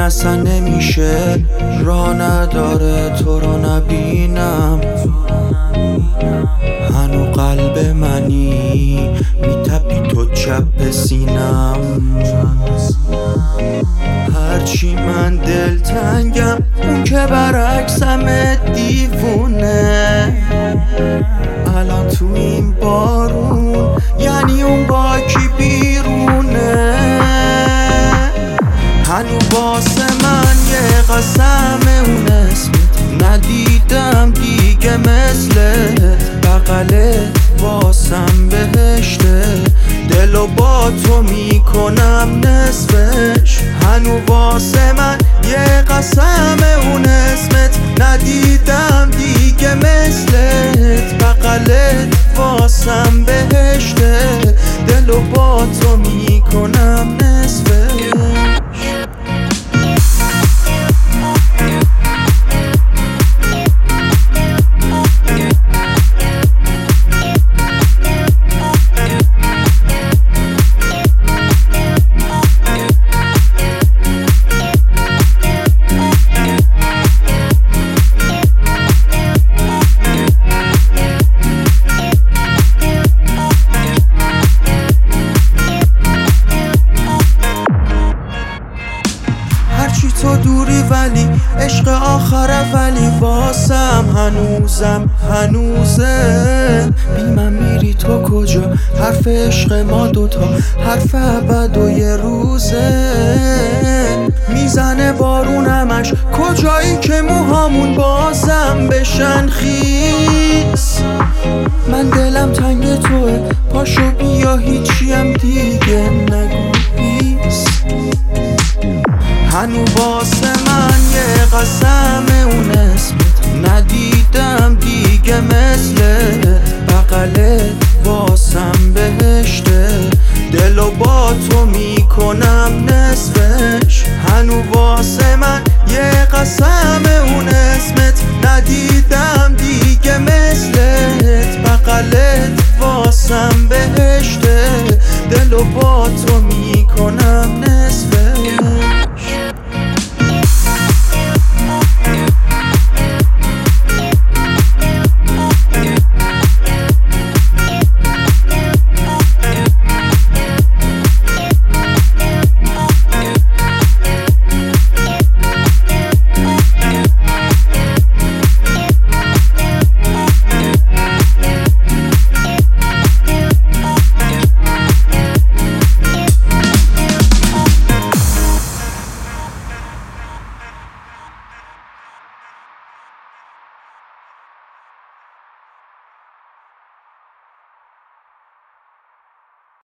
اصلا نمیشه، راه نداره تو رو نبینم. هنو قلب منی میتپی تو چپ سینم. هرچی من دلتنگم اون که برعکسم دیوونه. الان تو این بارون یعنی اون با کی بیرونه. هنو واسه من یه قسم اون اسمت ندیدم دیگه مثلت. بغلت واسم بهشته، دلو با تو میکنم نصفش. هنو واسه من یه قسم اون اسمت ندیدم دیگه مثلت. بغلت واسم بهشته، دلو با تو میکنم نصفش. هرچی تو دوری ولی عشق آخره، ولی واسم هنوزه. بی من میری تو کجا؟ حرف عشق ما دوتا حرف ابد و یه روزه. میزنه بارون همش کجایی که موهامون بازم بشن خیس. من دلم تنگ توه، پاشو بیا هیچیم دیگه نگو پیس. هنو واسه من یه قسم اون اسمت ندیدم دیگه مثلت. بغلت واسم بهشته، دلو با تو میکنم نصفش. هنو واسه من یه قسم اون اسمت ندیدم